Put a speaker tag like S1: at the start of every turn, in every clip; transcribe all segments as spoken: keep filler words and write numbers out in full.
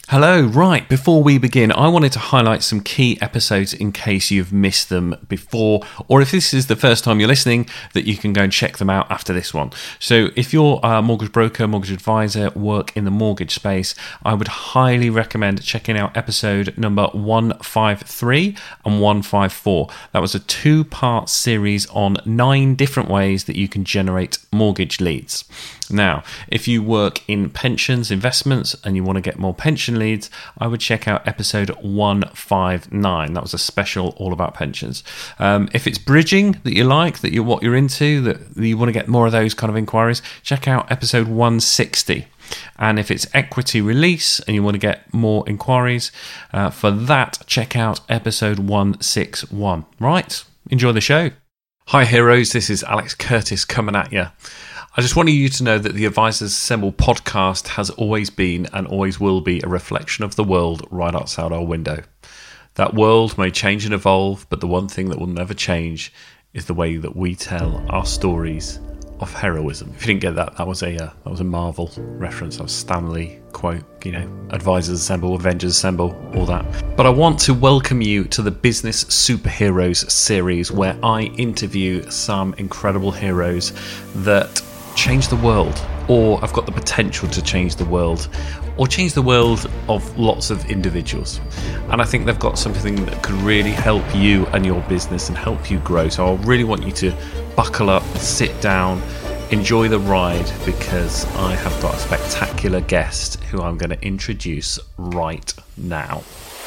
S1: Hello, right, before we begin, I wanted to highlight some key episodes in case you've missed them before, or if this is the first time you're listening, that you can go and check them out after this one. So if you're a mortgage broker, mortgage advisor, work in the mortgage space, I would highly recommend checking out episode number one fifty-three and one fifty-four. That was a two-part series on nine different ways that you can generate mortgage leads. Now, if you work in pensions, investments, and you want to get more pension leads, I would check out episode one fifty-nine. That was a special all about pensions. Um, if it's bridging that you like, that you're what you're into, that you want to get more of those kind of inquiries, check out episode one sixty. And if it's equity release and you want to get more inquiries, uh, for that, check out episode one sixty-one. Right, enjoy the show. Hi heroes, this is Alex Curtis coming at you. I just wanted you to know that the Advisors Assemble podcast has always been and always will be a reflection of the world right outside our window. That world may change and evolve, but the one thing that will never change is the way that we tell our stories of heroism. If you didn't get that, that was a uh, that was a Marvel reference. That was Stan Lee quote, you know, Advisors Assemble, Avengers Assemble, all that. But I want to welcome you to the Business Superheroes series, where I interview some incredible heroes that change the world, or have got the potential to change the world, or change the world of lots of individuals. And I think they've got something that could really help you and your business and help you grow. So I really want you to buckle up, sit down, enjoy the ride, because I have got a spectacular guest who I'm going to introduce right now.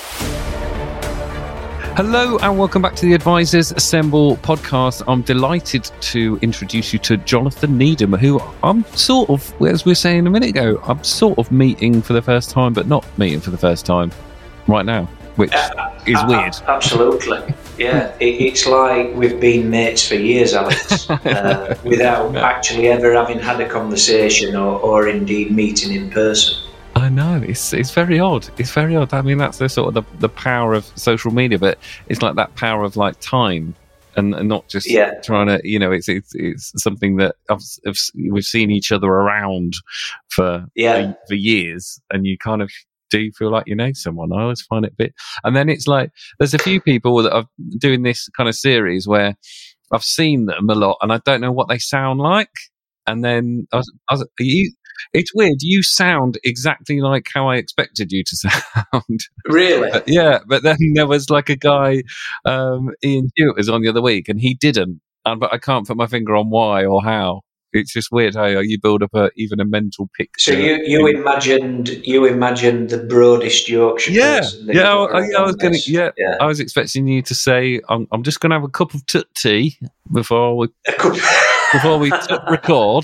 S1: Hello and welcome back to the Advisors Assemble podcast. I'm delighted to introduce you to Jonathan Needham, who I'm sort of, as we were saying a minute ago, I'm sort of meeting for the first time, but not meeting for the first time right now, which uh, is uh, weird.
S2: Absolutely. Yeah, it, it's like we've been mates for years, Alex, uh, without actually ever having had a conversation or, or indeed meeting in person.
S1: I know, it's it's very odd. It's very odd. I mean, that's the sort of the, the power of social media, but it's like that power of like time and, and not just yeah. trying to, you know, it's it's it's something that I've, I've, we've seen each other around for,
S2: yeah.
S1: for for years, and you kind of do feel like you know someone. I always find it a bit, and then it's like there's a few people that are doing this kind of series where I've seen them a lot, and I don't know what they sound like. And then I was, I was you, it's weird. You sound exactly like how I expected you to sound.
S2: Really?
S1: But, yeah. But then there was like a guy, um, Ian Hewitt was on the other week, and he didn't. And, but I can't put my finger on why or how. It's just weird how you build up a even a mental picture.
S2: So you, you imagined you imagined the broadest Yorkshire
S1: yeah,
S2: person.
S1: Yeah, I, I, I was going to. Yeah, yeah, I was expecting you to say, "I'm, I'm just going to have a cup of tut tea before we." A cup. Before we t- record.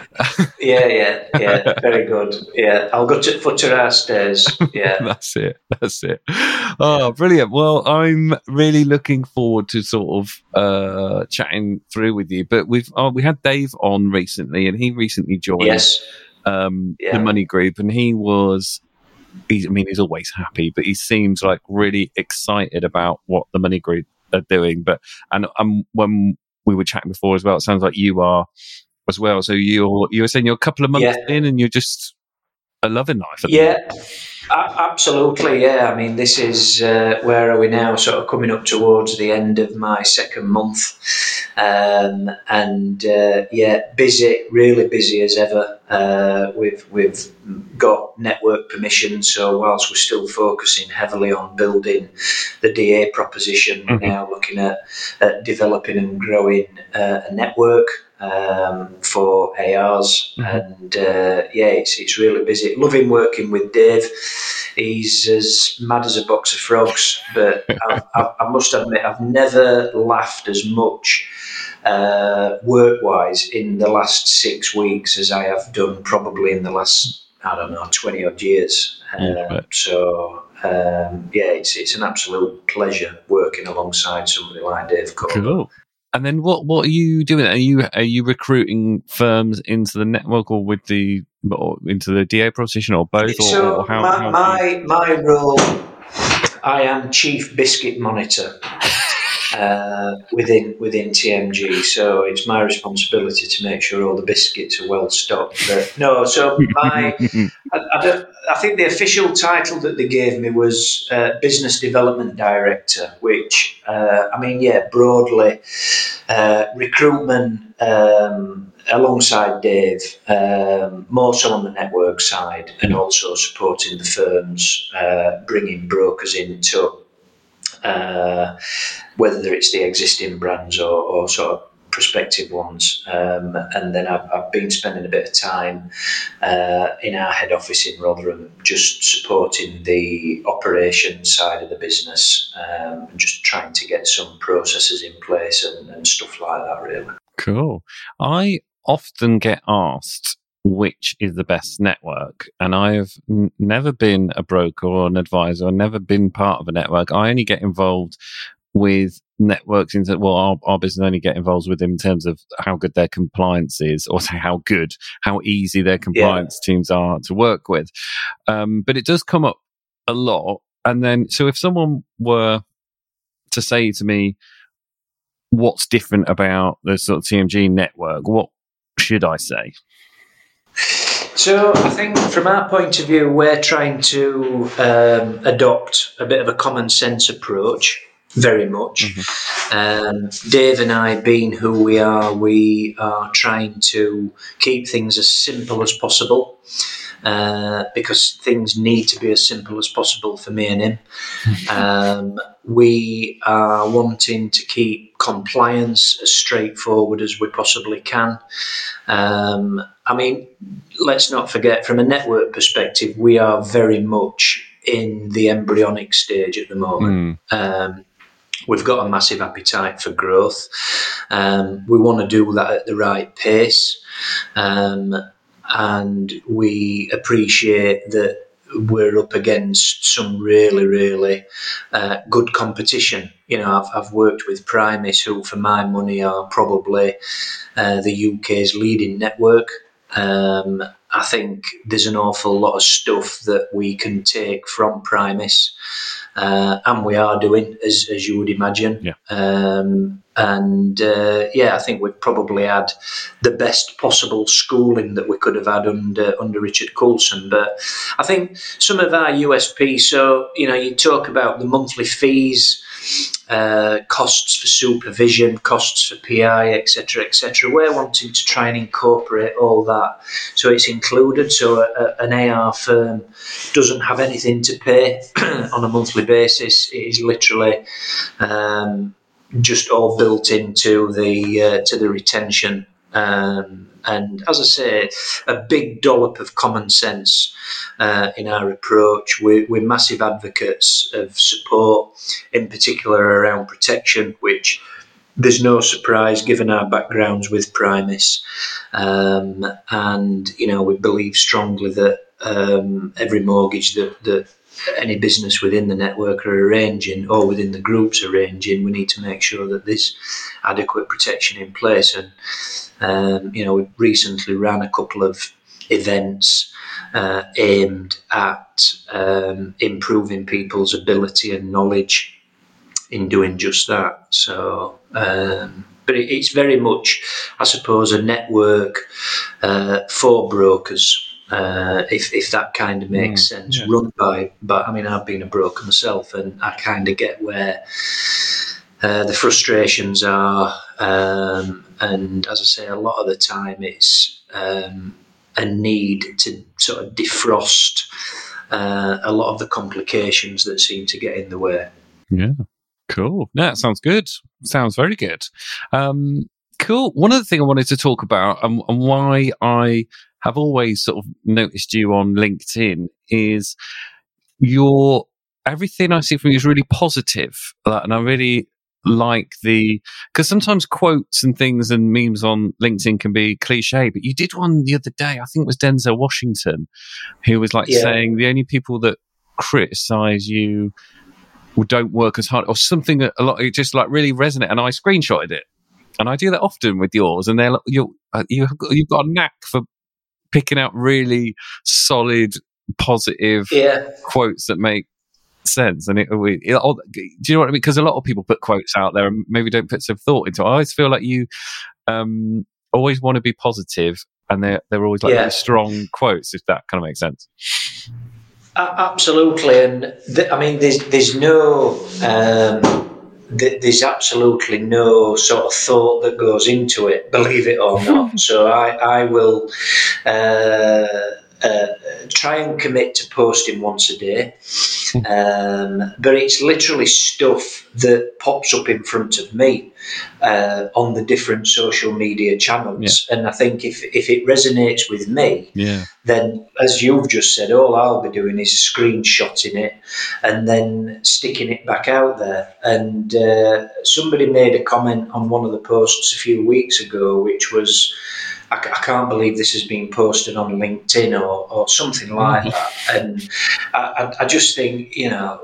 S2: yeah, yeah, yeah. Very good. Yeah, I'll go to Futter stairs. Yeah,
S1: that's it. That's it. Oh, brilliant. Well, I'm really looking forward to sort of uh, chatting through with you. But we've oh, we had Dave on recently, and he recently joined
S2: yes.
S1: um,
S2: yeah.
S1: the Money Group, and he was. He's, I mean, he's always happy, but he seems like really excited about what the Money Group are doing. But and um, when we were chatting before as well, it sounds like you are as well. So you're you were saying you're a couple of months
S2: yeah.
S1: in, and you're just a loving life.
S2: Yeah, a- absolutely. Yeah, I mean, this is uh, where are we now? Sort of coming up towards the end of my second month, um, and uh, yeah, busy, really busy as ever. Uh, we've we've got network permission, so whilst we're still focusing heavily on building the D A proposition, mm-hmm. we're now looking at, at developing and growing uh, a network um, for A Rs, mm-hmm. and uh, yeah, it's it's really busy. Loving working with Dave. He's as mad as a box of frogs, but I, I, I must admit I've never laughed as much uh, work-wise in the last six weeks as I have done probably in the last, I don't know, twenty odd years.
S1: Yeah,
S2: um, so um, yeah, it's it's an absolute pleasure working alongside somebody like Dave Cole.
S1: Cool. And then what, what are you doing? Are you are you recruiting firms into the network or with the or into the D A proposition or both?
S2: So
S1: or how,
S2: my
S1: how
S2: my, my role, I am Chief Biscuit Monitor. uh, within within T M G. So it's my responsibility to make sure all the biscuits are well stocked. But no, so my I, I, don't, I think the official title that they gave me was uh, Business Development Director, which uh, I mean, yeah, broadly uh, recruitment. Um, alongside Dave, um, more so on the network side, and also supporting the firms, uh, bringing brokers into uh, whether it's the existing brands or, or sort of prospective ones. Um, and then I've, I've been spending a bit of time uh, in our head office in Rotherham, just supporting the operations side of the business, um, and just trying to get some processes in place and, and stuff like that, really.
S1: Cool. I often get asked which is the best network, and I've n- never been a broker or an advisor. I've never been part of a network. I only get involved with networks in well, our, our business only get involved with them in terms of how good their compliance is, or how good, how easy their compliance yeah. teams are to work with. Um, but it does come up a lot. And then, so if someone were to say to me, what's different about the sort of T M G network, what should I say?
S2: So I think from our point of view, we're trying to um, adopt a bit of a common sense approach, very much. Mm-hmm. Um, Dave and I, being who we are, we are trying to keep things as simple as possible. Uh, because things need to be as simple as possible for me and him. Um, we are wanting to keep compliance as straightforward as we possibly can. Um, I mean, let's not forget, from a network perspective, we are very much in the embryonic stage at the moment. Mm. Um, we've got a massive appetite for growth. Um, we want to do that at the right pace. Um, And we appreciate that we're up against some really, really uh, good competition. You know, I've, I've worked with Primis, who for my money are probably uh, the U K's leading network. Um, I think there's an awful lot of stuff that we can take from Primis, uh, and we are doing, as, as you would imagine.
S1: Yeah.
S2: Um, and uh, yeah, I think we've probably had the best possible schooling that we could have had under under Richard Coulson. But I think some of our U S P, so, you know, you talk about the monthly fees, uh, costs for supervision, costs for P I, et cetera, et cetera. We're wanting to try and incorporate all that, so it's included. So a, an A R firm doesn't have anything to pay on a monthly basis. It is literally um, just all built into the uh, to the retention. Um, and as I say, a big dollop of common sense uh, in our approach. We're, we're massive advocates of support, in particular around protection, which there's no surprise given our backgrounds with Primis. Um, and, you know, we believe strongly that um, every mortgage that, that any business within the network are arranging, or within the groups arranging, we need to make sure that there's adequate protection in place. And Um, you know, we recently ran a couple of events uh, aimed at um, improving people's ability and knowledge in doing just that. So, um, but it, it's very much, I suppose, a network uh, for brokers, uh, if if that kind of makes mm, sense. Yeah. Run by, but I mean, I've been a broker myself, and I kind of get where Uh, the frustrations are, um, and as I say, a lot of the time it's um, a need to sort of defrost uh, a lot of the complications that seem to get in the way.
S1: Yeah, cool. No, that sounds good. Sounds very good. Um, cool. One other thing I wanted to talk about, and, and why I have always sort of noticed you on LinkedIn, is your everything I see from you is really positive, and I really like the, because sometimes quotes and things and memes on LinkedIn can be cliche, but you did one the other day, I think it was Denzel Washington, who was like yeah. saying the only people that criticize you don't work as hard, or something a lot, it just like really resonate, and I screenshotted it, and I do that often with yours, and they're like, you you you've got a knack for picking out really solid positive
S2: yeah.
S1: quotes that make sense. And it, it, it, do you know what I mean? Because a lot of people put quotes out there and maybe don't put some thought into it. I always feel like you um, always want to be positive, and they're, they're always like
S2: yeah.
S1: really strong quotes, if that kind of makes sense.
S2: Uh, absolutely. And th- I mean, there's, there's no... Um, there's absolutely no sort of thought that goes into it, believe it or not. So I, I will uh, uh, try and commit to posting once a day. Um, but it's literally stuff that pops up in front of me uh, on the different social media channels. Yeah. And I think if, if it resonates with me,
S1: yeah.
S2: then, as you've just said, all I'll be doing is screenshotting it and then sticking it back out there. And uh, somebody made a comment on one of the posts a few weeks ago, which was, I, I can't believe this has been posted on LinkedIn or, or something like that. And I, I just think, you know,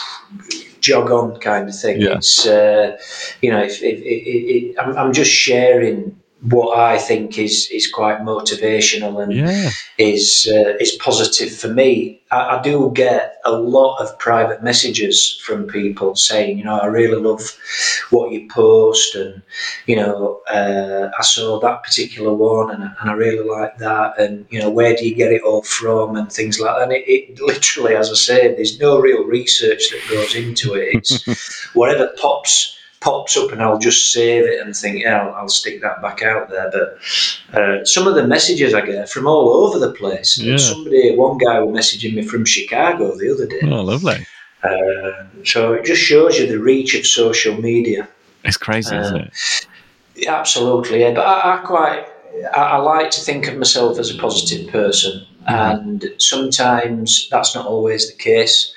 S2: jog on kind of thing. Yeah. It's, uh, you know, if, if, if, if, I'm, I'm just sharing what I think is, is quite motivational and
S1: yeah.
S2: is uh, is positive for me. I, I do get a lot of private messages from people saying, you know, I really love what you post, and you know, uh, I saw that particular one, and, and I really like that, and you know, where do you get it all from, and things like that. And it, it literally, as I said, there's no real research that goes into it. It's whatever pops. pops up, and I'll just save it and think, yeah, I'll, I'll stick that back out there. But uh, some of the messages I get from all over the place.
S1: Yeah.
S2: Somebody, one guy was messaging me from Chicago the other day.
S1: Oh, lovely.
S2: Uh, so it just shows you the reach of social media.
S1: It's crazy, uh, isn't it?
S2: Absolutely, yeah. But I, I quite, I, I like to think of myself as a positive person. And sometimes that's not always the case.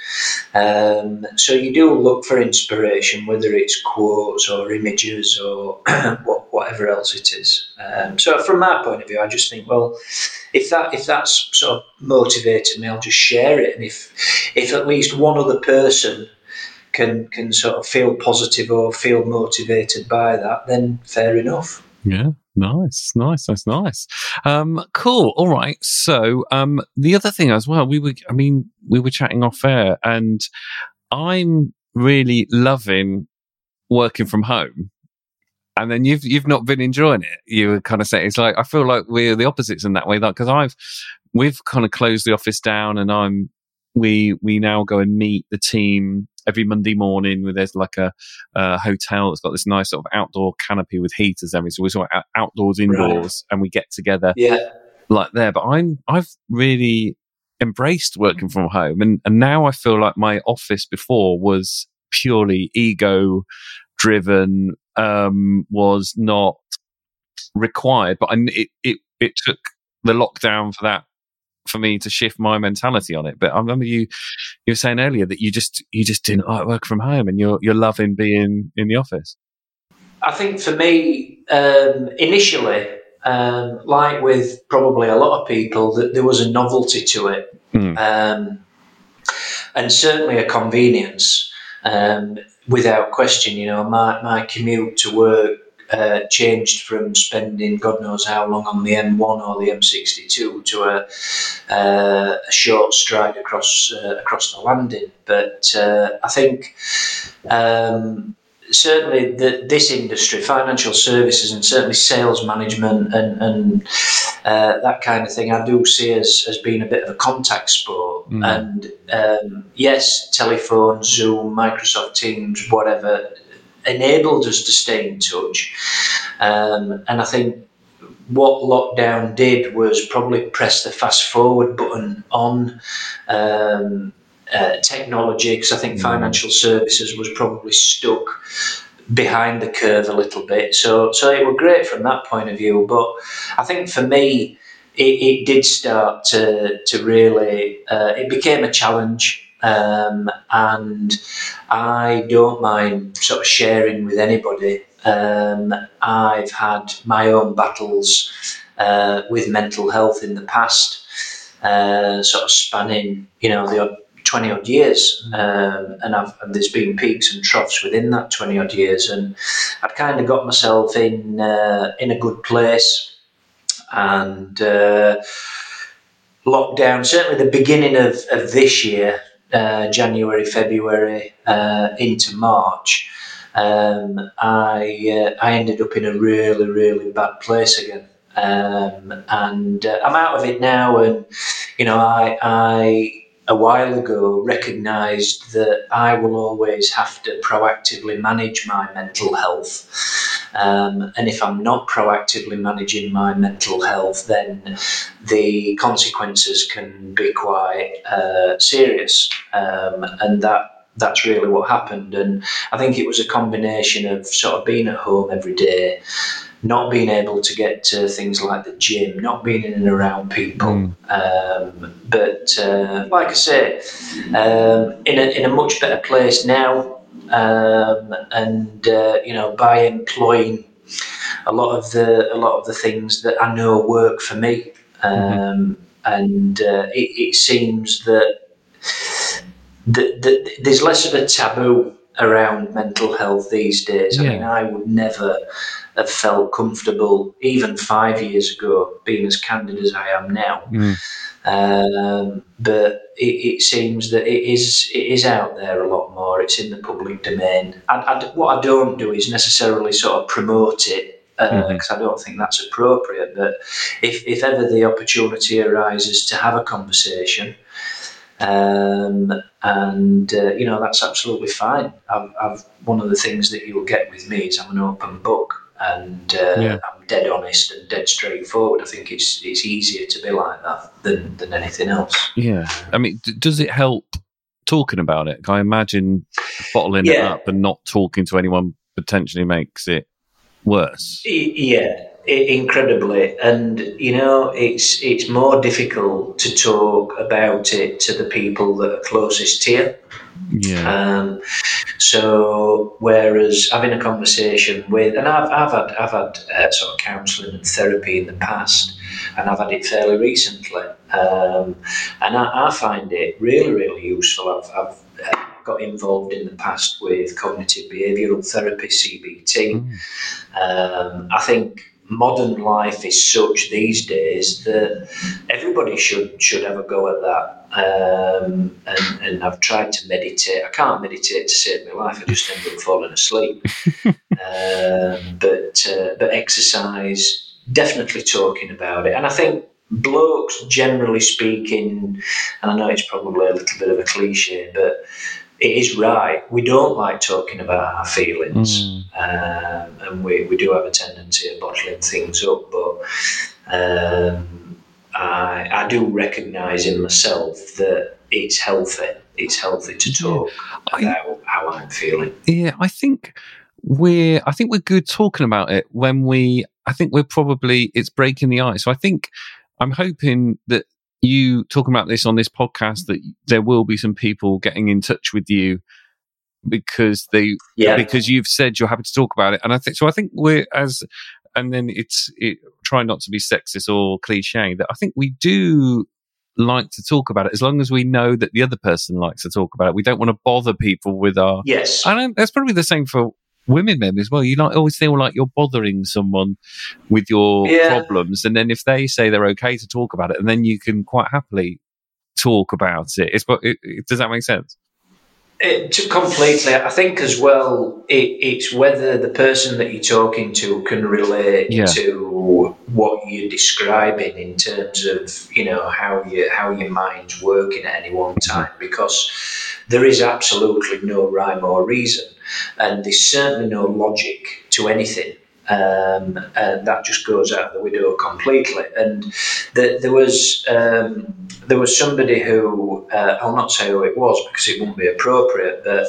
S2: Um, so you do look for inspiration, whether it's quotes or images or whatever else it is. Um, so from my point of view, I just think, well, if that if that's sort of motivated me, I'll just share it. And if if at least one other person can can sort of feel positive or feel motivated by that, then fair enough.
S1: Yeah. Nice, nice, that's nice. Um, cool. All right. So, um, the other thing as well, we were, I mean, we were chatting off air, and I'm really loving working from home. And then you've, you've not been enjoying it. You were kind of saying, it's like, I feel like we're the opposites in that way. Like, cause I've, we've kind of closed the office down, and I'm, we, we now go and meet the team every Monday morning, where there's like a, a hotel that's got this nice sort of outdoor canopy with heaters and everything. So we're sort of outdoors, indoors, right. And we get together
S2: yeah.
S1: like there. But I'm, I've really embraced working from home. And, and now I feel like my office before was purely ego driven, um, was not required. But I, it, it, it took the lockdown for that, for me to shift my mentality on it. But I remember you you were saying earlier that you just you just didn't like work from home, and you're you're loving being in the office.
S2: I think for me, um, initially, um, like with probably a lot of people, that there was a novelty to it,
S1: mm.
S2: um, and certainly a convenience, um, without question. You know, my my commute to work Uh, changed from spending God knows how long on the M one or the M sixty-two to a, uh, a short stride across uh, across the landing. But uh, I think um, certainly the, this industry, financial services, and certainly sales management and, and uh, that kind of thing, I do see as, as being a bit of a contact sport.
S1: Mm.
S2: And um, yes, telephone, Zoom, Microsoft Teams, whatever, enabled us to stay in touch, um, and I think what lockdown did was probably press the fast forward button on um, uh, technology, because I think mm. financial services was probably stuck behind the curve a little bit. So, so it was great from that point of view. But I think for me, it, it did start to to really. Uh, it became a challenge. Um, and I don't mind sort of sharing with anybody. Um, I've had my own battles uh, with mental health in the past, uh, sort of spanning, you know, the twenty odd years, um, and, I've, and there's been peaks and troughs within that twenty odd years, and I've kind of got myself in uh, in a good place, and uh, lockdown, certainly the beginning of, of this year, uh, January, February uh, into March, um, I uh, I ended up in a really, really bad place again. Um, and uh, I'm out of it now, and you know, I, I a while ago recognised that I will always have to proactively manage my mental health, um, and if I'm not proactively managing my mental health, then the consequences can be quite uh, serious, um, and that. That's really what happened, and I think it was a combination of sort of being at home every day, not being able to get to things like the gym, not being in and around people. Mm. Um, but uh, like I say, um, in a in a much better place now, um, and uh, you know, by employing a lot of the a lot of the things that I know work for me, um, mm-hmm. and uh, it, it seems that. The, the, there's less of a taboo around mental health these days. Yeah. I mean, I would never have felt comfortable, even five years ago, being as candid as I am now. Mm. Um, but it, it seems that it is it is out there a lot more. It's in the public domain. I, I, what I don't do is necessarily sort of promote it, because uh, mm-hmm. I don't think that's appropriate. But if, if ever the opportunity arises to have a conversation, Um, and uh, you know, that's absolutely fine. I've, I've one of the things that you'll get with me is I'm an open book, and uh, yeah. I'm dead honest and dead straightforward. I think it's it's easier to be like that than, than anything else.
S1: Yeah, I mean, d- does it help talking about it? I imagine bottling yeah. it up and not talking to anyone potentially makes it worse.
S2: Yeah. Incredibly, and you know, it's it's more difficult to talk about it to the people that are closest to you.
S1: Yeah.
S2: Um, so, whereas having a conversation with, and I've I've had I've had uh, sort of counselling and therapy in the past, and I've had it fairly recently, um, and I, I find it really really useful. I've, I've uh, got involved in the past with cognitive behavioural therapy, C B T. Mm. Um, I think. Modern life is such these days that everybody should should have a go at that. Um, and, and I've tried to meditate. I can't meditate to save my life. I just end up falling asleep. um, but uh, but exercise, definitely talking about it. And I think blokes, generally speaking, and I know it's probably a little bit of a cliche, but it is right. We don't like talking about our feelings, mm. um, and we, we do have a tendency of bottling things up. But um, I, I do recognise in myself that it's healthy. It's healthy to talk yeah. about I, how I'm feeling.
S1: Yeah, I think we're. I think we're good talking about it when we. I think we're probably. It's breaking the ice. So I think I'm hoping that. You talking about this on this podcast, that there will be some people getting in touch with you because they yeah. because you've said you're happy to talk about it, and I think so. I think we're as, and then it's it, try not to be sexist or cliche. That I think we do like to talk about it as long as we know that the other person likes to talk about it. We don't want to bother people with our
S2: yes.
S1: And that's probably the same for women men as well. You like always feel like you're bothering someone with your yeah. problems, and then if they say they're okay to talk about it, and then you can quite happily talk about it. It's it, it, does that make sense?
S2: It, completely. I think as well, it, it's whether the person that you're talking to can relate yeah. to what you're describing in terms of, you know, how you how your mind's working at any one time, because there is absolutely no rhyme or reason. And there's certainly no logic to anything, um, and that just goes out the window completely. And the, there was um, there was somebody who uh, I'll not say who it was because it wouldn't be appropriate, but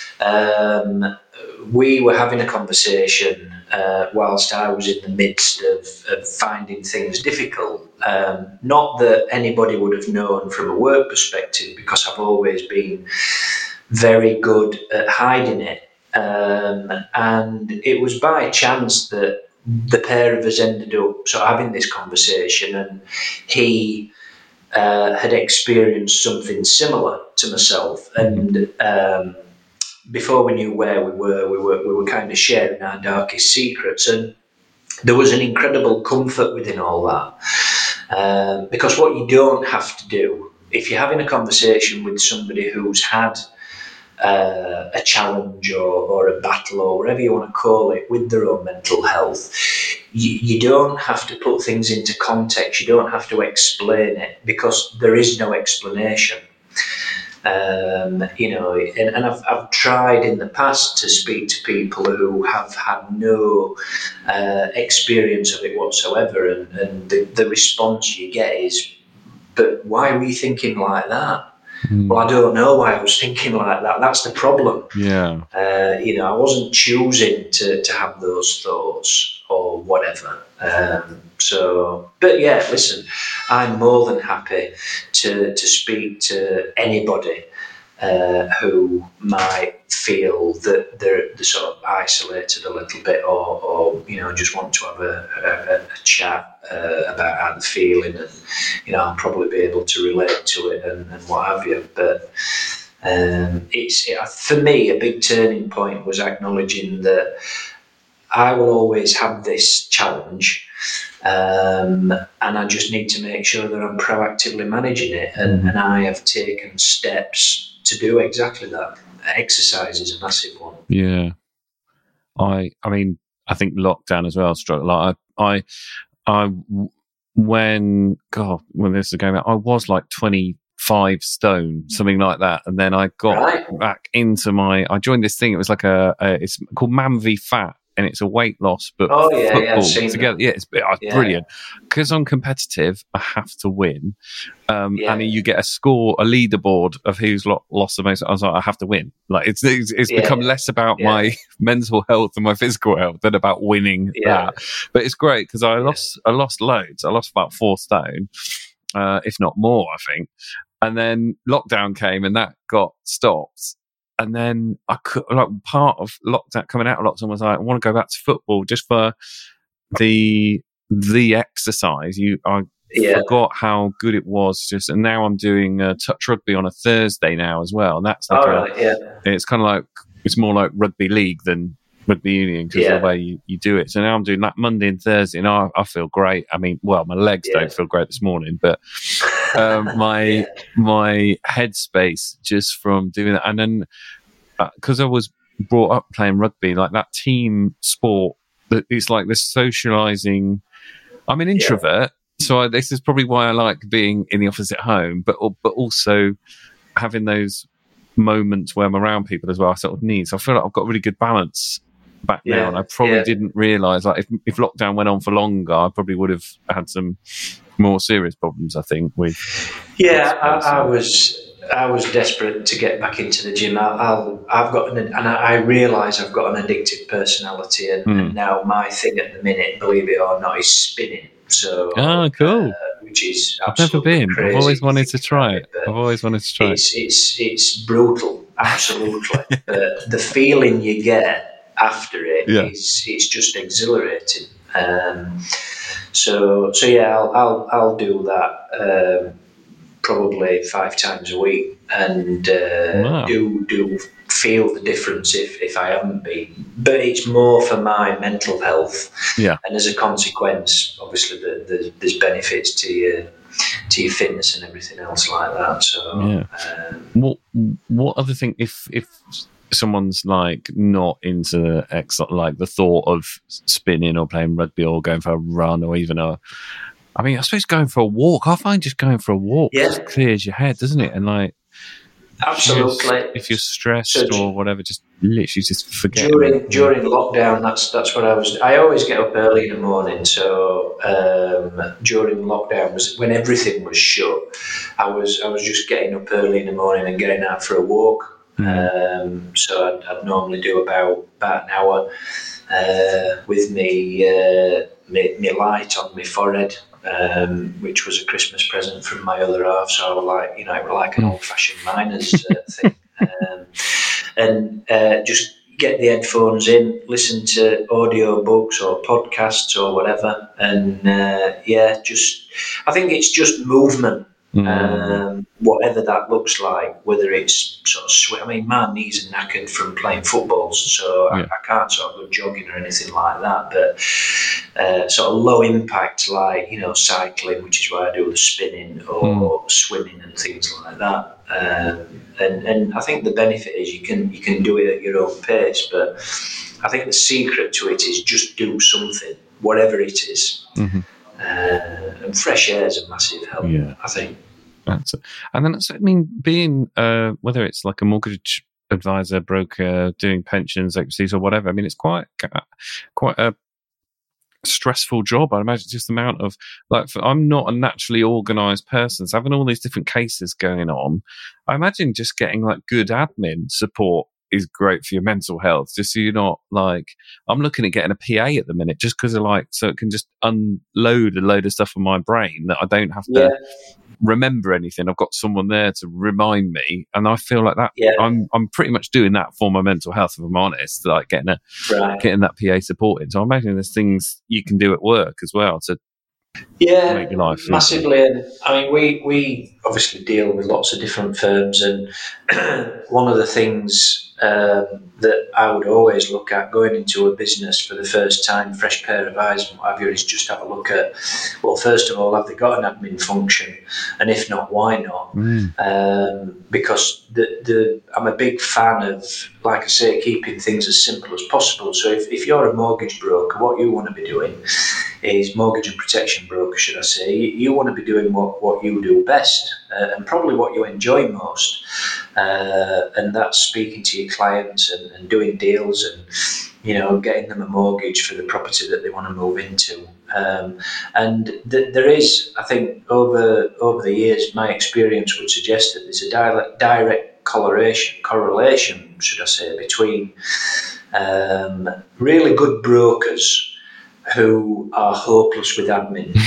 S2: um, we were having a conversation uh, whilst I was in the midst of, of finding things difficult. Um, not that anybody would have known from a work perspective, because I've always been very good at hiding it. Um, and it was by chance that the pair of us ended up sort of having this conversation, and he uh, had experienced something similar to myself. And um, before we knew where we were, we were we were kind of sharing our darkest secrets, and there was an incredible comfort within all that, um, because what you don't have to do if you're having a conversation with somebody who's had uh, a challenge or, or a battle or whatever you want to call it with their own mental health, you, you don't have to put things into context. You don't have to explain it, because there is no explanation. Um, you know, and, and I've, I've tried in the past to speak to people who have had no uh, experience of it whatsoever, and, and the, the response you get is, but why were you thinking like that? Mm. Well, I don't know why I was thinking like that. That's the problem.
S1: Yeah.
S2: Uh, you know, I wasn't choosing to, to have those thoughts or whatever. Um, so, but yeah, listen, I'm more than happy to, to speak to anybody uh, who might feel that they're, they're sort of isolated a little bit, or, or you know, just want to have a, a, a chat uh, about how they're feeling, and you know, I'll probably be able to relate to it and, and what have you. But um, it's it, for me, a big turning point was acknowledging that I will always have this challenge, um, and I just need to make sure that I'm proactively managing it. And, and I have taken steps to do exactly that. Exercise is a massive one.
S1: Yeah, I, I mean, I think lockdown as well struck. Like I, I, I when God, when this was going out, I was like twenty-five stone, something like that, and then I got right. back into my. I joined this thing. It was like a, a it's called Man v Fat. And it's a weight loss, but
S2: oh, yeah,
S1: football
S2: yeah, I've seen
S1: together.
S2: That.
S1: Yeah, it's, it's yeah. brilliant. Because I'm competitive, I have to win. Um, yeah. And you get a score, a leaderboard of who's lo- lost the most. I was like, I have to win. Like it's it's, it's yeah. become less about yeah. my mental health and my physical health than about winning yeah. that. But it's great because I lost I lost loads. I lost about four stone, uh, if not more, I think. And then lockdown came, and that got stopped. And then I could, like, part of lockdown, coming out of lockdown was like, I want to go back to football just for the the exercise. You, I yeah. forgot how good it was. Just, and now I'm doing uh, touch rugby on a Thursday now as well. And that's like,
S2: oh,
S1: a,
S2: right, yeah.
S1: it's kind of like, it's more like rugby league than rugby union because
S2: yeah.
S1: of the way you, you do it. So now I'm doing that Monday and Thursday, and I, I feel great. I mean, well, my legs yeah. don't feel great this morning, but um, my yeah. my headspace just from doing that, and then because uh, I was brought up playing rugby, like that team sport, that it's like the socialising. I'm an introvert, yeah. so I, this is probably why I like being in the office at home, but but also having those moments where I'm around people as well. I sort of need. So I feel like I've got a really good balance back yeah, now, and I probably yeah. didn't realise, like, if, if lockdown went on for longer, I probably would have had some more serious problems, I think, with
S2: yeah I, I was I was desperate to get back into the gym. I, I'll, I've got an, and I, I realise I've got an addictive personality, and, mm. and now my thing at the minute, believe it or not, is spinning. So
S1: oh cool uh,
S2: which is
S1: I've never been
S2: crazy.
S1: I've always wanted to try it, it I've always wanted to try
S2: it's,
S1: it
S2: it's it's brutal, absolutely. But the feeling you get after it yeah. is it's just exhilarating. Um, so so yeah, I'll I'll, I'll do that um, probably five times a week, and uh, wow. do do feel the difference if, if I haven't been. But it's more for my mental health,
S1: yeah.
S2: And as a consequence, obviously, the, the, there's benefits to your to your fitness and everything else like that. So
S1: yeah. Um, what what other thing if if someone's like not into ex like the thought of spinning or playing rugby or going for a run or even a I mean I suppose going for a walk, I find just going for a walk yeah. just clears your head, doesn't it? And like
S2: absolutely,
S1: if you're, if you're stressed so, or whatever, just literally just forget
S2: during
S1: it.
S2: during lockdown. That's that's what I was. I always get up early in the morning. So um, during lockdown was when everything was shut. I was I was just getting up early in the morning and getting out for a walk. Mm. Um, so I'd, I'd normally do about about an hour uh, with me uh, me, me light on my forehead, um, which was a Christmas present from my other half. So I was like, you know, it was like an old-fashioned miners uh, thing, um, and uh, just get the headphones in, listen to audio books or podcasts or whatever, and uh, yeah, just I think it's just movement. Mm. Um, whatever that looks like, whether it's sort of sweat. I mean, my knees are knackered from playing football, so yeah. I, I can't sort of go jogging or anything like that. But uh, sort of low impact, like, you know, cycling, which is why I do the spinning, or mm. swimming and things like that. Um, and and I think the benefit is you can you can do it at your own pace. But I think the secret to it is just do something, whatever it is. Mm-hmm. Uh, and fresh air is a massive help, yeah. I think.
S1: That's it. And then, it's, I mean, being, uh, whether it's like a mortgage advisor, broker, doing pensions overseas or whatever, I mean, it's quite quite a stressful job. I imagine just the amount of, like, for, I'm not a naturally organised person, so having all these different cases going on, I imagine just getting, like, good admin support is great for your mental health, just so you're not like, I'm looking at getting a P A at the minute just because of, like, so it can just unload a load of stuff from my brain that I don't have to yeah. remember anything. I've got someone there to remind me, and I feel like that yeah. I'm I'm pretty much doing that for my mental health, if I'm honest, like getting a right. getting that P A support in. So I'm imagining there's things you can do at work as well to
S2: yeah
S1: make your life
S2: massively. And I mean, we we obviously deal with lots of different firms, and one of the things um, that I would always look at going into a business for the first time, fresh pair of eyes and what have you, is just have a look at, well, first of all, have they got an admin function? And if not, why not? Mm. Um, because the, the I'm a big fan of, like I say, keeping things as simple as possible. So if, if you're a mortgage broker, what you want to be doing is mortgage and protection broker, should I say, you, you want to be doing what, what you do best, uh, and probably what you enjoy most. Uh, and that's speaking to your clients and, and doing deals and, you know, getting them a mortgage for the property that they want to move into. Um, and th- there is, I think, over over the years, my experience would suggest that there's a direct, direct correlation, correlation, should I say, between um, really good brokers who are hopeless with admin.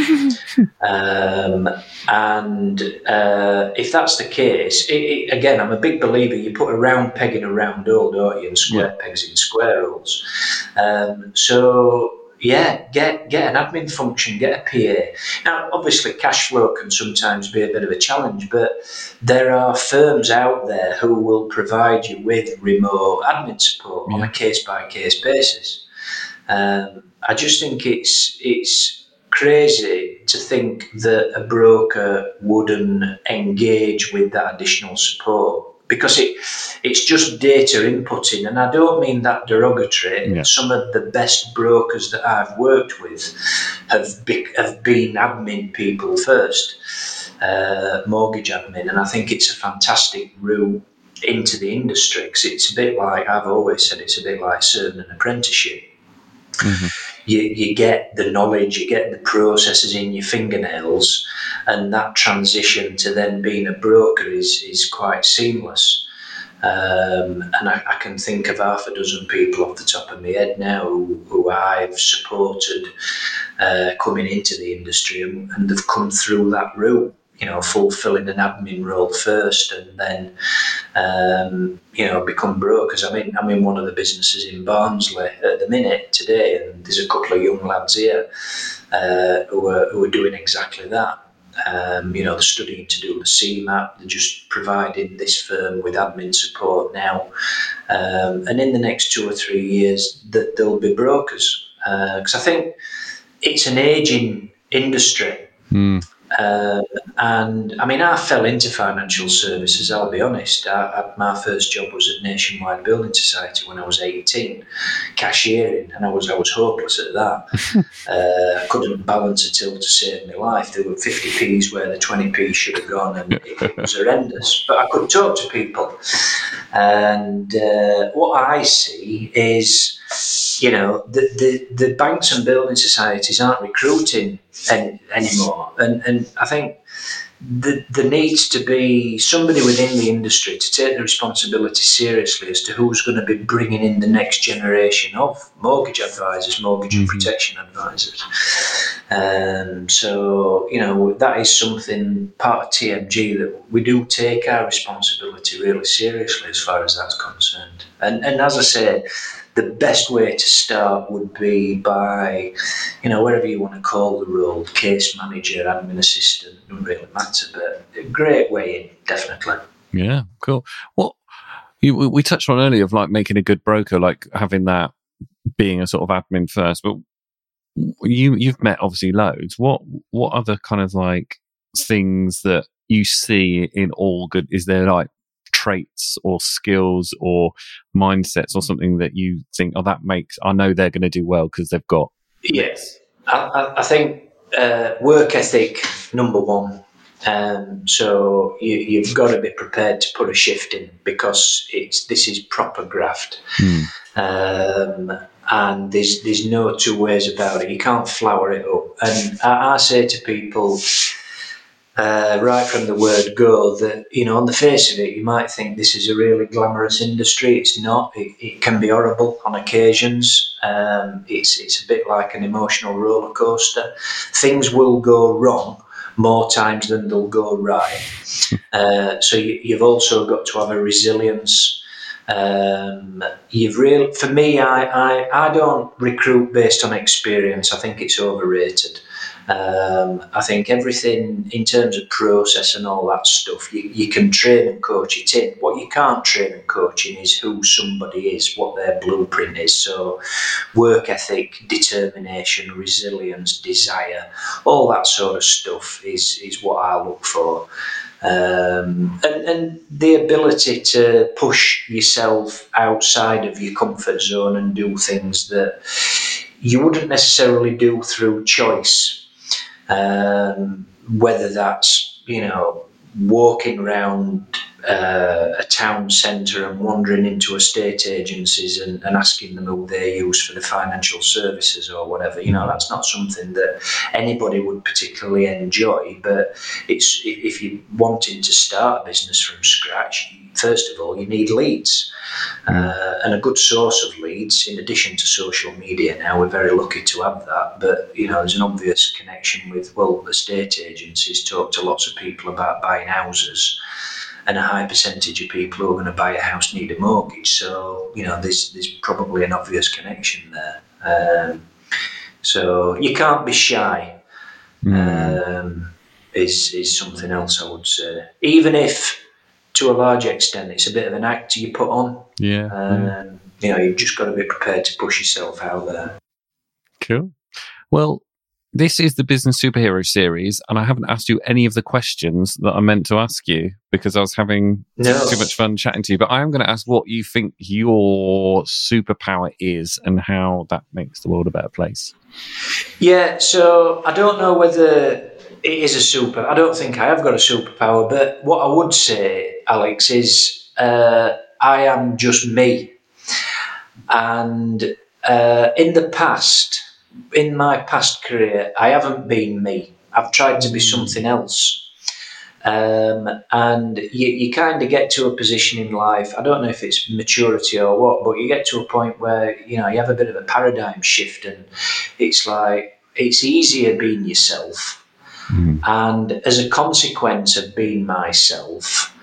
S2: um, and uh, if that's the case, it, it, again, I'm a big believer, you put a round peg in a round hole, don't you, and square yeah. pegs in square holes. Um, so, yeah, get get an admin function, get a P A. Now, obviously, cash flow can sometimes be a bit of a challenge, but there are firms out there who will provide you with remote admin support yeah. on a case-by-case basis. Um, I just think it's it's crazy to think that a broker wouldn't engage with that additional support, because it it's just data inputting, and I don't mean that derogatory. Yeah. Some of the best brokers that I've worked with have be, have been admin people first, uh, mortgage admin, and I think it's a fantastic route into the industry, because it's a bit like, I've always said, it's a bit like serving an apprenticeship. Mm-hmm. You, you get the knowledge, you get the processes in your fingernails, and that transition to then being a broker is, is quite seamless. Um, and I, I can think of half a dozen people off the top of my head now who, who I've supported uh, coming into the industry, and, and they've come through that route, you know, fulfilling an admin role first, and then um, you know, become brokers. I'm in, I'm in one of the businesses in Barnsley at the minute today, and there's a couple of young lads here uh, who are who are doing exactly that. Um, you know, they're studying to do the C MAP. They're just providing this firm with admin support now, um, and in the next two or three years, that they'll be brokers, because uh, I think it's an ageing industry. Mm. Uh, and I mean, I fell into financial services, I'll be honest. I, I, my first job was at Nationwide Building Society when I was eighteen, cashiering, and I was I was hopeless at that. uh, I couldn't balance a till to save my life. There were fifty p's where the twenty p should have gone, and it, it was horrendous. But I could talk to people, and uh, what I see is, you know, the, the, the banks and building societies aren't recruiting any, anymore. And, and I think the, there needs to be somebody within the industry to take the responsibility seriously as to who's going to be bringing in the next generation of mortgage advisors, mortgage mm-hmm. and protection advisors. Um, so, you know, that is something, part of T M G, that we do take our responsibility really seriously as far as that's concerned. And, and as I say, the best way to start would be by, you know, whatever you want to call the role, case manager, admin assistant, doesn't really matter, but a great way in, definitely.
S1: Yeah, cool. Well, you, we touched on earlier of like making a good broker, like having that being a sort of admin first, but you, you've met obviously loads. What, what other kind of like things that you see in all good, is there like traits or skills or mindsets or something that you think, oh, that makes, I know they're going to do well because they've got?
S2: Yes, I, I think uh, work ethic, number one. Um, so you, you've got to be prepared to put a shift in, because it's this is proper graft.
S1: Hmm.
S2: Um, and there's there's no two ways about it. You can't flower it up. And I, I say to people, Uh, right from the word go, that, you know, on the face of it, you might think this is a really glamorous industry. It's not. It, it can be horrible on occasions. Um, it's it's a bit like an emotional roller coaster. Things will go wrong more times than they'll go right. Uh, so you, you've also got to have a resilience. Um, you've really, for me, I, I I don't recruit based on experience. I think it's overrated. Um, I think everything in terms of process and all that stuff, you, you can train and coach it in. What you can't train and coach in is who somebody is, what their blueprint is. So work ethic, determination, resilience, desire, all that sort of stuff is, is what I look for. Um, and, and the ability to push yourself outside of your comfort zone and do things that you wouldn't necessarily do through choice. Um, whether that's, you know, walking around uh, a town centre and wandering into estate agencies and, and asking them who they use for the financial services or whatever, you know, that's not something that anybody would particularly enjoy. But it's, if you're wanting to start a business from scratch, first of all, you need leads. Uh, and a good source of leads, in addition to social media now, we're very lucky to have that. But, you know, there's an obvious connection with, well, estate agencies talk to lots of people about buying houses, and a high percentage of people who are going to buy a house need a mortgage. So, you know, there's, there's probably an obvious connection there. Um, so you can't be shy, mm. um, is, is something else I would say. Even if, to a large extent, it's a bit of an act you put on.
S1: Yeah.
S2: Um,
S1: yeah.
S2: You know, you've just got to be prepared to push yourself out there.
S1: Cool. Well, this is the Business Superhero series, and I haven't asked you any of the questions that I meant to ask you because I was having no. too much fun chatting to you. But I am going to ask what you think your superpower is and how that makes the world a better place.
S2: Yeah, so I don't know whether it is a super. I don't think I have got a superpower, but what I would say, Alex, is uh, I am just me. And uh, in the past, in my past career, I haven't been me. I've tried to be something else. Um, and you, you kind of get to a position in life, I don't know if it's maturity or what, but you get to a point where, you know, you have a bit of a paradigm shift, and it's like, it's easier being yourself. Mm. And as a consequence of being myself,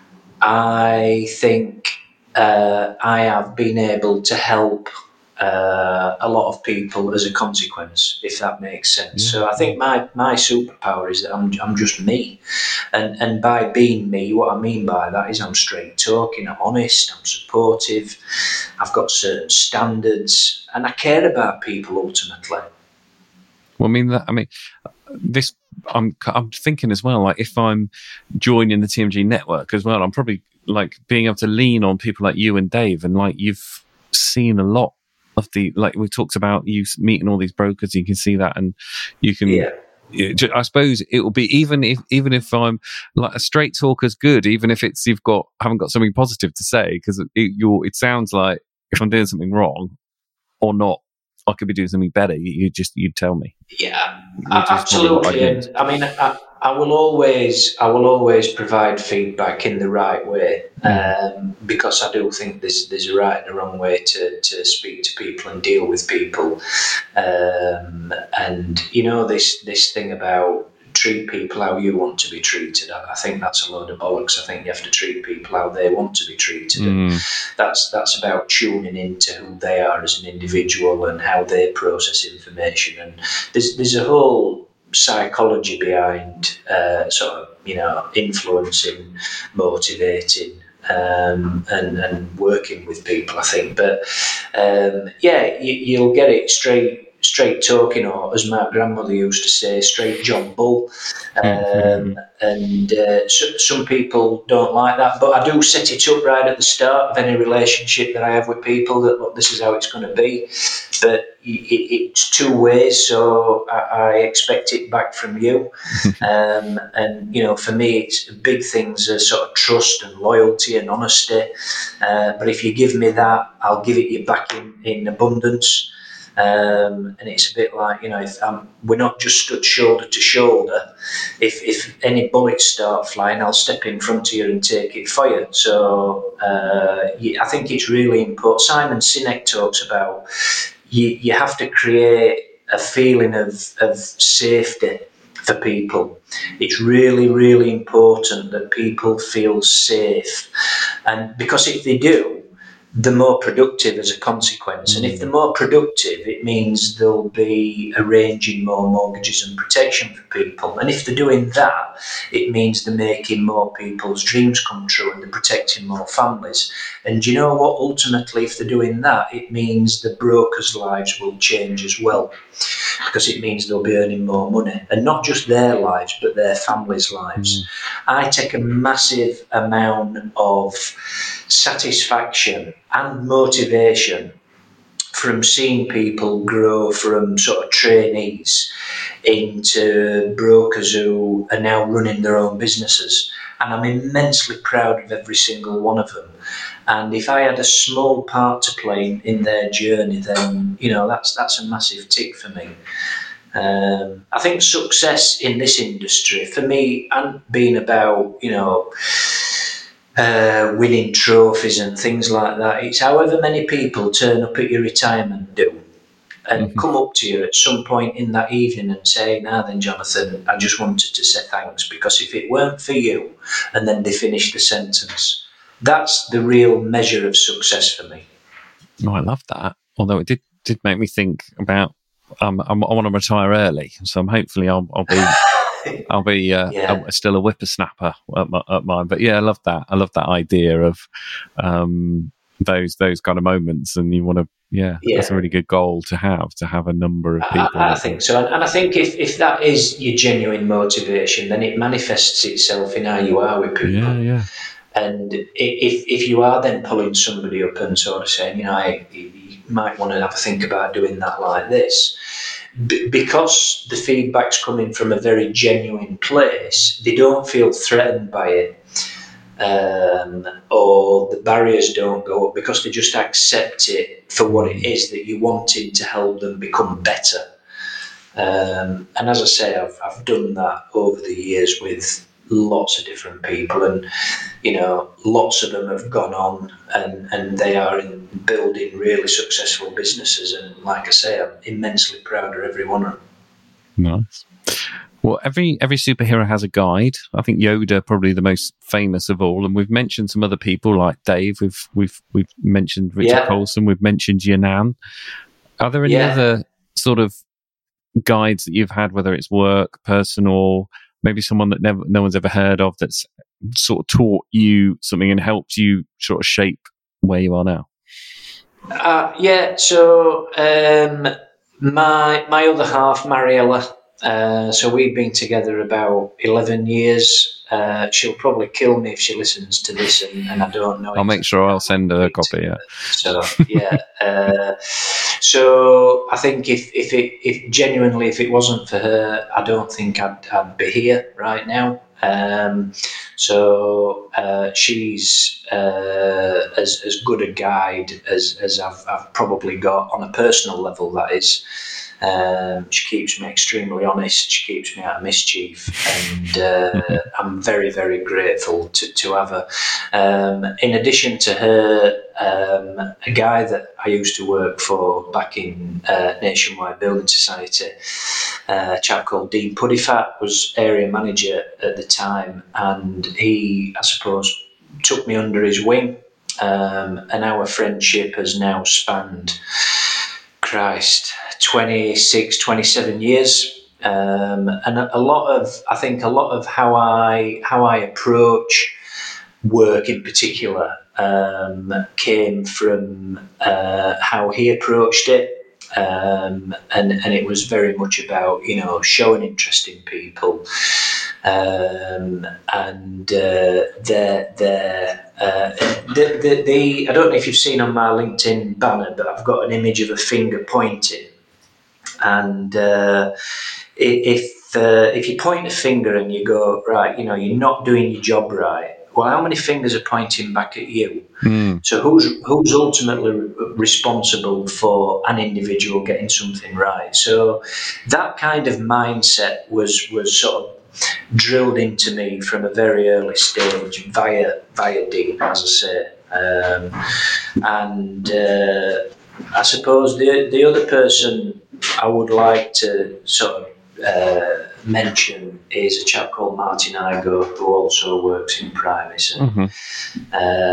S2: I think uh, I have been able to help Uh, a lot of people as a consequence, if that makes sense. Yeah. So I think my, my superpower is that I'm I'm just me, and and by being me, what I mean by that is I'm straight talking, I'm honest, I'm supportive, I've got certain standards, and I care about people ultimately.
S1: Well, I mean that. I mean this. I'm I'm thinking as well. Like if I'm joining the T M G network as well, I'm probably like being able to lean on people like you and Dave, and like you've seen a lot of the, like we talked about, you meeting all these brokers, you can see that, and you can. Yeah. I suppose it will be even if even if I'm like a straight talker's good, even if it's you've got haven't got something positive to say, because it you it sounds like if I'm doing something wrong or not, I could be doing something better. You, you just you'd tell me.
S2: Yeah, absolutely. And I mean, I, I will always, I will always provide feedback in the right way, um, because I do think there's there's a right and a wrong way to, to speak to people and deal with people, um, and you know this this thing about treat people how you want to be treated. I, I think that's a load of bollocks. I think you have to treat people how they want to be treated, mm. and that's that's about tuning into who they are as an individual and how they process information. And there's there's a whole psychology behind uh, sort of, you know, influencing, motivating, um, and, and working with people, I think. But um, yeah, you, you'll get it straight straight talking, or as my grandmother used to say, straight John Bull. Um, mm-hmm. And uh, so, some people don't like that, but I do set it up right at the start of any relationship that I have with people that, look, this is how it's going to be. But it, it's two ways, so I, I expect it back from you. um, and, you know, for me, it's big things are sort of trust and loyalty and honesty. Uh, but if you give me that, I'll give it you back in, in abundance. Um, and it's a bit like, you know, if um, we're not just stood shoulder to shoulder. If if any bullets start flying, I'll step in front of you and take it for you. So uh, I think it's really important. Simon Sinek talks about you, you have to create a feeling of, of safety for people. It's really, really important that people feel safe. And because if they do, the more productive as a consequence. And if they're more productive, it means they'll be arranging more mortgages and protection for people. And if they're doing that, it means they're making more people's dreams come true and they're protecting more families. And you know what? Ultimately, if they're doing that, it means the brokers' lives will change as well, because it means they'll be earning more money. And not just their lives, but their families' lives. Mm. I take a massive amount of satisfaction and motivation from seeing people grow from sort of trainees into brokers who are now running their own businesses. And I'm immensely proud of every single one of them. And if I had a small part to play in their journey, then, you know, that's that's a massive tick for me. Um, I think success in this industry, for me, and being about, you know, Uh, winning trophies and things like that. It's however many people turn up at your retirement do and mm-hmm. come up to you at some point in that evening and say, now then, Jonathan, I just wanted to say thanks, because if it weren't for you, and then they finish the sentence, that's the real measure of success for me.
S1: Oh, I love that. Although it did, did make me think about, um, I'm, I want to retire early, so I'm hopefully I'll, I'll be... I'll be uh, yeah. still a whippersnapper at, my, at mine, but yeah, I love that. I love that idea of um, those those kind of moments, and you want to, yeah, yeah, that's a really good goal to have to have a number of people.
S2: I, I think so, and I think if, if that is your genuine motivation, then it manifests itself in how you are with people.
S1: Yeah, yeah.
S2: And if if you are then pulling somebody up and sort of saying, you know, hey, you might want to have a think about doing that like this. B- because the feedback's coming from a very genuine place, they don't feel threatened by it, um, or the barriers don't go up, because they just accept it for what it is, that you wanted to help them become better. Um, and as I say, I've, I've done that over the years with lots of different people, and you know, lots of them have gone on and, and they are in building really successful businesses, and like I say, I'm immensely proud of every one of them.
S1: Nice. Well, every every superhero has a guide. I think Yoda probably the most famous of all, and we've mentioned some other people like Dave. We've we've we've mentioned Richard yeah. Colson. We've mentioned Yanan. Are there any yeah. other sort of guides that you've had, whether it's work, personal, maybe someone that never no one's ever heard of, that's sort of taught you something and helped you sort of shape where you are now?
S2: Uh, yeah, so um, my my other half, Mariella, uh, so we've been together about eleven years. Uh, she'll probably kill me if she listens to this, and, and I don't know.
S1: I'll make sure I'll send her a copy, yeah.
S2: So, yeah. uh, so I think if, if it if genuinely, if it wasn't for her, I don't think I'd, I'd be here right now. Um, so uh, she's uh, as as good a guide as, as I've, I've probably got on a personal level, that is. Um, she keeps me extremely honest. She keeps me out of mischief, and uh, I'm very, very grateful to, to have her. Um, in addition to her, um, a guy that I used to work for back in uh, Nationwide Building Society, uh, a chap called Dean Puddifat, was area manager at the time, and he, I suppose, took me under his wing, um, and our friendship has now spanned, Christ, twenty-six, twenty-seven years. Um, and a, a lot of, I think, a lot of how I how I approach work in particular um, came from uh, how he approached it. Um, and, and it was very much about, you know, showing interest in people. Um, and uh, their, their, uh, the, the, the, I don't know if you've seen on my LinkedIn banner, but I've got an image of a finger pointing. And uh, if, uh, if you point a finger and you go, right, you know, you're not doing your job right, well, how many fingers are pointing back at you? Mm. So who's who's ultimately responsible for an individual getting something right? So that kind of mindset was was sort of drilled into me from a very early stage via via Dean, as I say. Um, and uh, I suppose the the other person I would like to sort of uh, mention is a chap called Martin Igo, who also works in Primis. And, mm-hmm.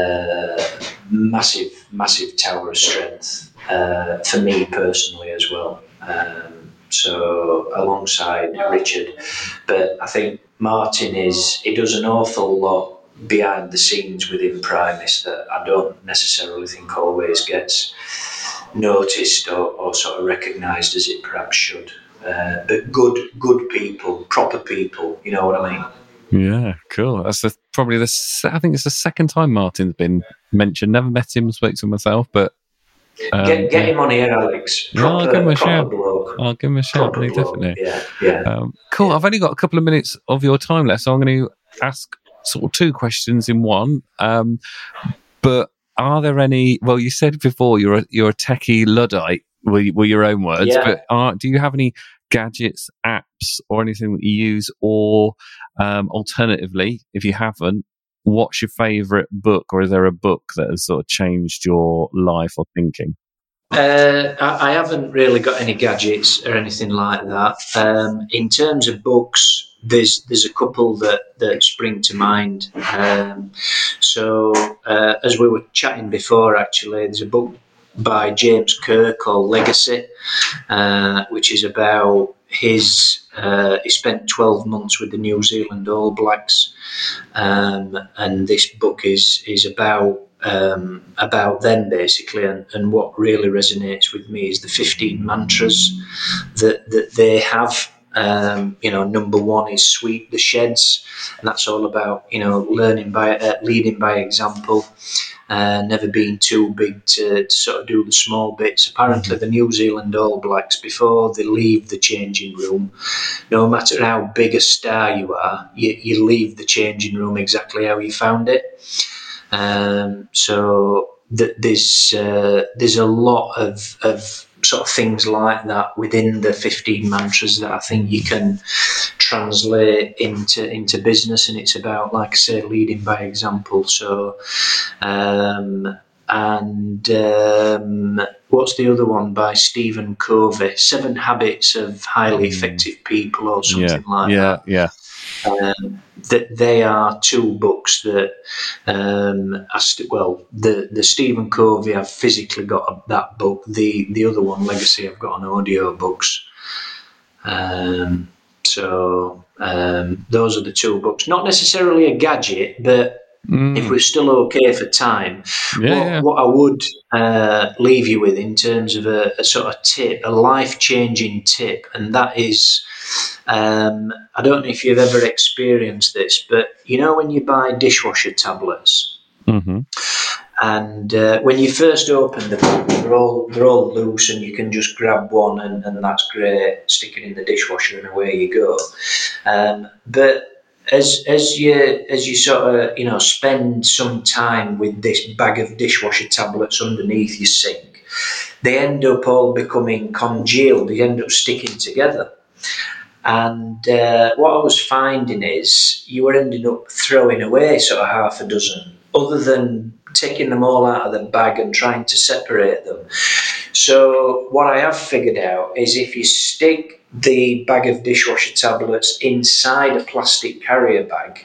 S2: uh, massive, massive tower of strength uh, for me personally as well. Um, so alongside Richard, but I think Martin is he does an awful lot behind the scenes within Primis that I don't necessarily think always gets noticed or, or sort of recognised as it perhaps should. Uh, but good, good people, proper people. You know what I mean?
S1: Yeah, cool. That's the, probably the. I think it's the second time Martin's been mentioned. Never met him, spoke to him myself, but
S2: um, get get him on here, Alex. Proper,
S1: no, I'll give him a shout.
S2: Bloke.
S1: I'll give him a shout. Proper definitely.
S2: Yeah, yeah.
S1: Um, cool. Yeah. I've only got a couple of minutes of your time left, so I'm going to ask sort of two questions in one. Um, but are there any? Well, you said before you're a, you're a techie Luddite. Were, were your own words, yeah. But are, do you have any gadgets, apps, or anything that you use? Or um, alternatively, if you haven't, what's your favourite book, or is there a book that has sort of changed your life or thinking?
S2: Uh, I, I haven't really got any gadgets or anything like that. Um, in terms of books, there's there's a couple that, that spring to mind. Um, so uh, as we were chatting before, actually, there's a book by James Kerr called Legacy, uh, which is about his, uh, he spent twelve months with the New Zealand All Blacks, um, and this book is is about um, about them basically, and, and what really resonates with me is the fifteen mantras that, that they have. Um, you know, number one is sweep the sheds, and that's all about, you know, learning by, uh, leading by example. Uh, never being too big to, to sort of do the small bits. Apparently, the New Zealand All Blacks, before they leave the changing room, no matter how big a star you are, you, you leave the changing room exactly how you found it. Um, so th- there's uh, there's a lot of of sort of things like that within the fifteen mantras that I think you can translate into into business, and it's about, like I say, leading by example. So um and um what's the other one by Stephen Covey, Seven Habits of Highly Effective People, or something
S1: yeah,
S2: like
S1: yeah,
S2: that.
S1: Yeah,
S2: um that they are two books that um I st- well the the Stephen Covey, I've physically got that book. The the other one, Legacy, I've got on audio books. um So um, those are the two books. Not necessarily a gadget, but mm. if we're still okay for time,
S1: yeah,
S2: what,
S1: yeah.
S2: what I would uh, leave you with in terms of a, a sort of tip, a life-changing tip, and that is, um, I don't know if you've ever experienced this, but you know when you buy dishwasher tablets,
S1: mm-hmm.
S2: and uh, when you first open them, they're all they're all loose, and you can just grab one, and, and that's great. Stick it in the dishwasher, and away you go. Um, but as as you as you sort of you know spend some time with this bag of dishwasher tablets underneath your sink, they end up all becoming congealed. They end up sticking together. And uh, what I was finding is you were ending up throwing away sort of half a dozen, other than taking them all out of the bag and trying to separate them. So what I have figured out is if you stick the bag of dishwasher tablets inside a plastic carrier bag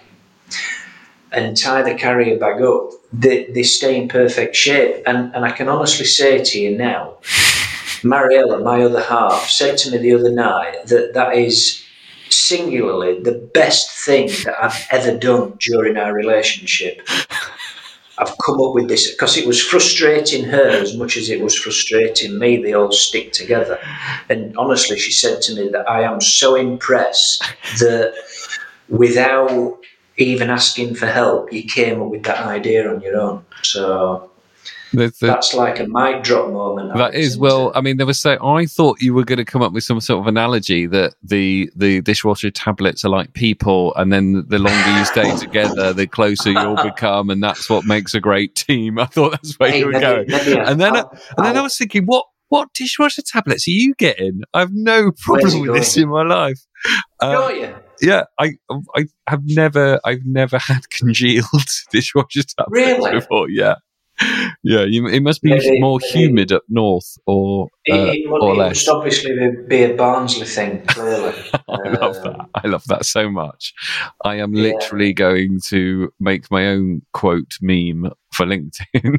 S2: and tie the carrier bag up, they, they stay in perfect shape. And, and I can honestly say to you now, Mariella, my other half, said to me the other night that that is singularly the best thing that I've ever done during our relationship. I've come up with this because it was frustrating her as much as it was frustrating me. They all stick together. And honestly, she said to me that I am so impressed that without even asking for help, you came up with that idea on your own. So the, the, that's like a mic drop moment.
S1: That is, well, I mean, there was so I thought you were going to come up with some sort of analogy that the the dishwasher tablets are like people, and then the longer you stay together, the closer you'll become, and that's what makes a great team. I thought that's where hey, you were maybe, going. Maybe and then, I'll, and then I'll, I was thinking, what what dishwasher tablets are you getting? I've no problem with going? this in my life.
S2: Uh, you?
S1: Yeah, I I have never I've never had congealed dishwasher tablets
S2: really?
S1: before. Yeah. Yeah, you, it must be maybe, more maybe. humid up north, or uh,
S2: it, it,
S1: or
S2: it
S1: less.
S2: must obviously be a Barnsley thing. Clearly,
S1: I love that. I love that so much. I am literally yeah. going to make my own quote meme for LinkedIn.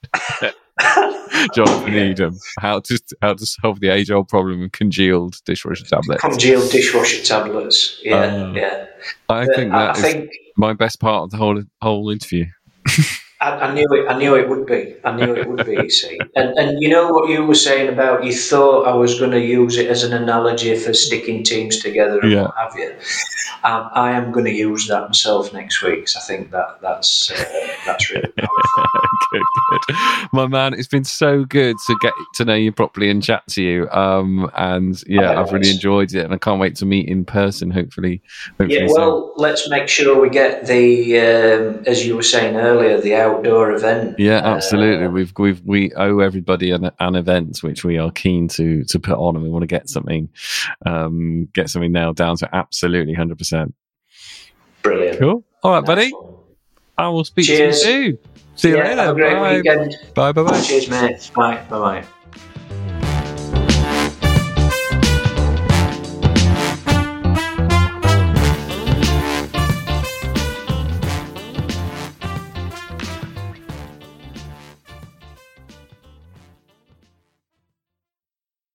S1: Jonathan yeah. Edom, how to how to solve the age old problem of congealed dishwasher tablets.
S2: Congealed dishwasher tablets. Yeah, uh, yeah.
S1: I
S2: but
S1: think that
S2: I
S1: is
S2: think,
S1: my best part of the whole whole interview.
S2: I, I knew it. I knew it would be. I knew it would be. You see, and and you know what you were saying about you thought I was going to use it as an analogy for sticking teams together and yeah. what have you. Um, I am going to use that myself next week. So I think that that's uh, that's really powerful.
S1: Good, good, my man. It's been so good to get to know you properly and chat to you. Um, and yeah, oh, I've really enjoyed it, and I can't wait to meet in person. Hopefully, hopefully
S2: yeah. Well, soon. Let's make sure we get the um, as you were saying earlier, the outdoor event.
S1: Yeah, absolutely. Uh, we've we've we owe everybody an, an event which we are keen to to put on, and we want to get something um, get something nailed down to absolutely one hundred percent.
S2: Brilliant.
S1: Cool. All right, nice buddy.
S2: One.
S1: I will speak
S2: Cheers.
S1: to you soon. See you
S2: yeah,
S1: later.
S2: Have a great
S1: bye.
S2: weekend.
S1: Bye. Bye. Bye.
S2: Cheers, mate. Bye. Bye. Bye.